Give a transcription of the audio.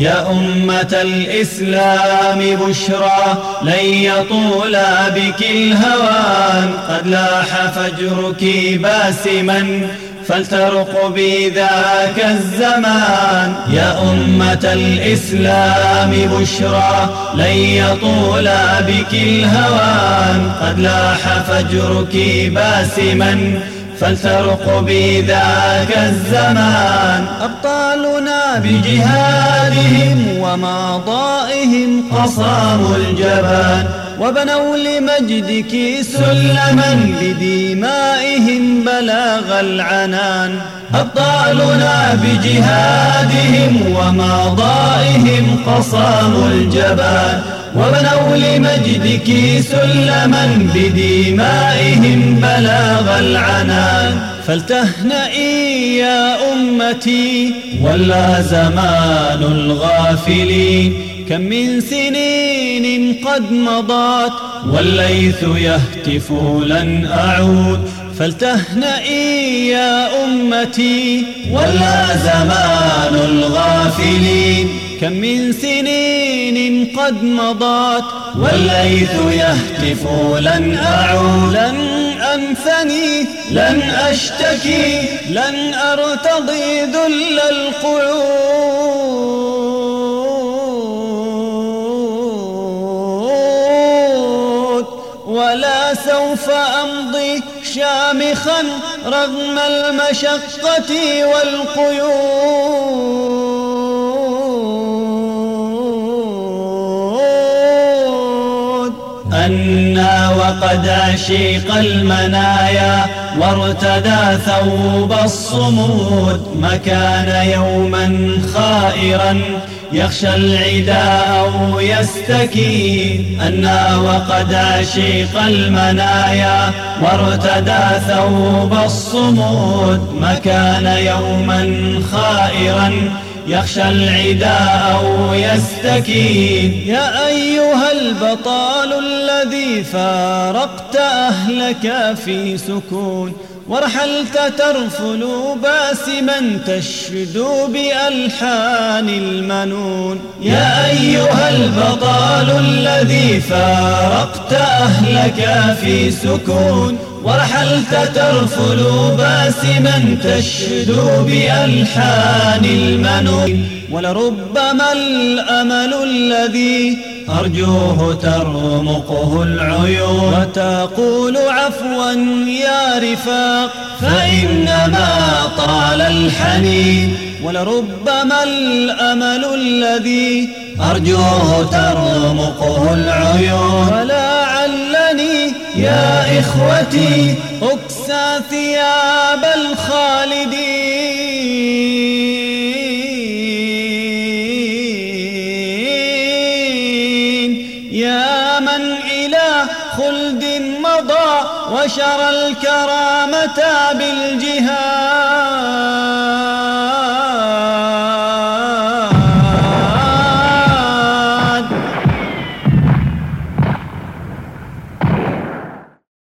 يا أمة الإسلام بشرى لن يطول بك الهوان، قد لاح فجرك باسما فلترقبي ذاك الزمان. يا أمة الإسلام بشرى لن يطول بك الهوان، قد لاح فجرك باسما فلترقبي ذاك الزمان. أبطالنا بجهادهم وماضائهم قصاموا الجبان، وبنوا لمجدك سلما بدمائهم بلاغ العنان. أبطالنا بجهادهم وماضائهم قصاموا الجبان، وبنوا لمجدك سلما بدمائهم بلاغ العنان. فلتهنئي يا أمتي ولا زمان الغافلين، كم من سنين قد مضت والليث يهتف لن أعود. فلتهنئي يا أمتي ولا زمان الغافلين، كم من سنين قد مضت والليث يهتف لن أعود. لن أنثني لن أشتكي لن أرتضي ذل القعود، ولا سوف أمضي شامخا رغم المشقة والقيود. أنا وقد أشيق المنايا وارتدى ثوب الصمود، ما كان يوما خائرا يخشى العداء أو يستكين. أنا وقد أشيق المنايا وارتدى ثوب الصمود، ما كان يوما خائرا يخشى العداء أو يستكين. يا أيها البطال الذي فارقت أهلك في سكون، ورحلت ترفل باسما تشدو بألحان المنون. يا أيها البطال الذي فارقت أهلك في سكون، ورحلت ترفل باسما تشدو بألحان المنون. ولربما الأمل الذي أرجوه ترمقه العيون، وتقول عفوا يا رفاق فإنما طال الحنين. ولربما الأمل الذي أرجوه ترمقه العيون، ولعلني يا إخوتي أكسى ثياب الخالدين. يا من إلى خلد مضى وشرى الكرامة بالجهاد،